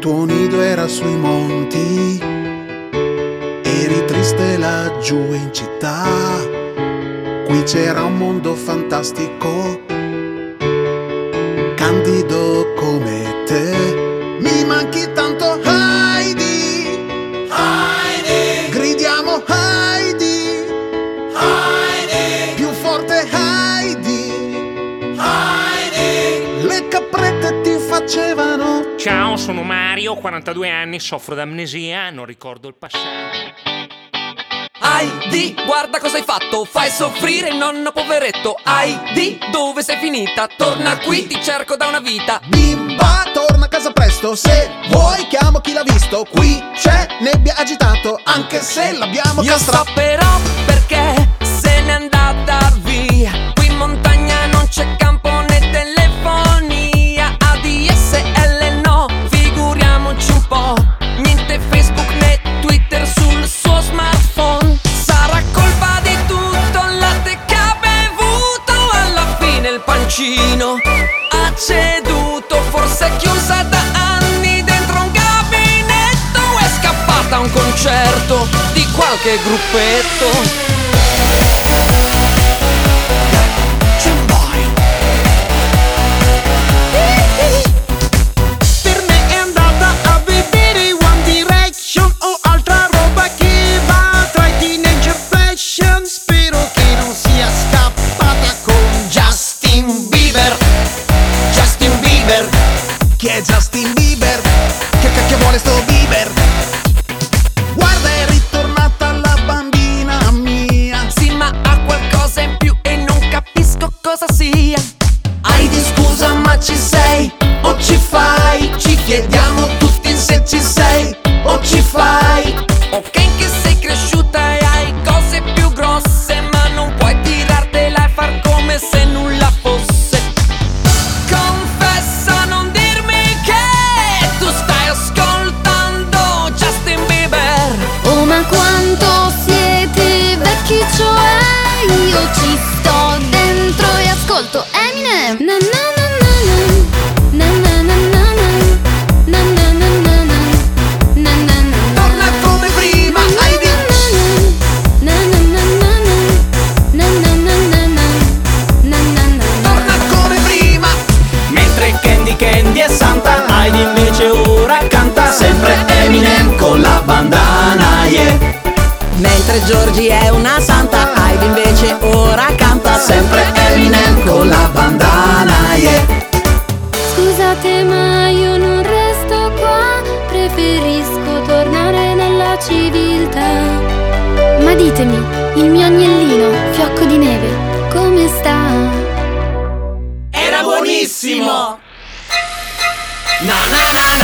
tuo nido era sui monti, eri triste laggiù in città. Qui c'era un mondo fantastico, candido come te. Mi manchi tanto, Heidi, Heidi. Gridiamo Heidi, Heidi. Più forte Heidi, Heidi. Le caprette ti facevano. Ciao, sono Mario, ho 42 anni, soffro d'amnesia, non ricordo il passato. Heidi, guarda cosa hai fatto, fai soffrire il nonno poveretto. Heidi, dove sei finita? Torna qui, ti cerco da una vita. Bimba, torna a casa presto, se vuoi chiamo chi l'ha visto. Qui c'è nebbia agitato, anche se l'abbiamo Io castrato. so però perché se n'è andata via. Qui in montagna non c'è campo né telefonia. ADSL no, figuriamoci un po'. Niente Facebook né Twitter sul suo smartphone. Sarà colpa di tutto il latte che ha bevuto. Alla fine il pancino ha ceduto. Forse è chiusa da anni dentro un gabinetto. È scappata a un concerto di qualche gruppetto. Per me è andata a vedere One Direction o altra roba che va tra i teenager fashion. Spero che non sia scappata con Justin Bieber. Justin Bieber. Chi è Justin Bieber? Che cacchio vuole sto Bieber? Guarda, è ritornata la bambina mia. Sì, ma ha qualcosa in più e non capisco cosa sia. Heidi, scusa, ma ci sei o ci fai? Ci chiediamo tutti se ci sei o ci fai. Ok che sei cresciuta e hai cose più grosse, ma non puoi tirartela e far come se nulla fosse. Confessa, non dirmi che tu stai ascoltando Justin Bieber. Oh, ma quanto siete vecchi, cioè io ci sto dentro e ascolto Eminem. Na na na na na na na na na na na na na na na na. Torna come prima, Heidi. Na na na na na na na na na na na. Torna come prima. Mentre Candy è santa, Heidi invece ora canta sempre Eminem con la bandana, yeah. Mentre Giorgi è una santa, Heidi invece ora canta Sempre Eminem con la bandana, yeah. Scusate, ma io non resto qua, preferisco tornare nella civiltà. Ma ditemi, il mio agnellino, fiocco di neve, come sta? Era buonissimo! Na na na na.